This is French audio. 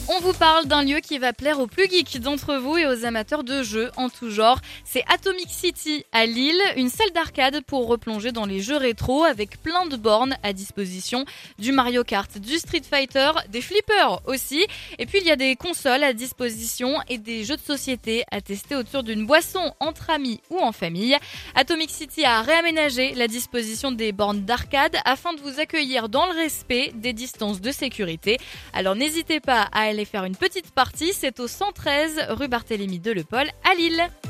On vous parle d'un lieu qui va plaire aux plus geeks d'entre vous et aux amateurs de jeux en tout genre. C'est Atomic City à Lille, une salle d'arcade pour replonger dans les jeux rétro avec plein de bornes à disposition, du Mario Kart, du Street Fighter, des flippers aussi. Et puis il y a des consoles à disposition et des jeux de société à tester autour d'une boisson entre amis ou en famille. Atomic City a réaménagé la disposition des bornes d'arcade afin de vous accueillir dans le respect des distances de sécurité. Alors n'hésitez pas à aller faire une petite partie, c'est au 113 rue Barthélemy de Le Pol à Lille.